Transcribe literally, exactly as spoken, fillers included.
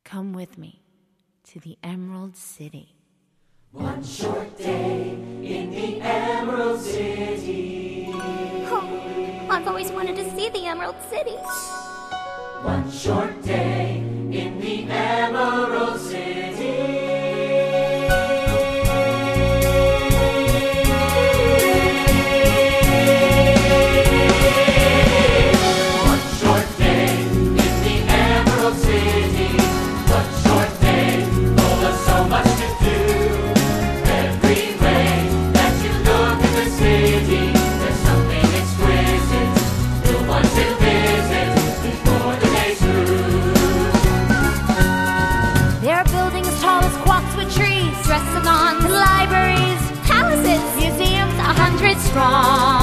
Come with me to the Emerald City. One short day in the Emerald City. Oh, I've always wanted to see the Emerald City. One short day in the Emerald City. One short day in the Emerald City. One short day full of so much to do. Every way that you look at the city, there's something exquisite you'll want to visit before the day's through. There are buildings tall as quads with trees, restaurants, libraries, palaces, museums, a hundred strong.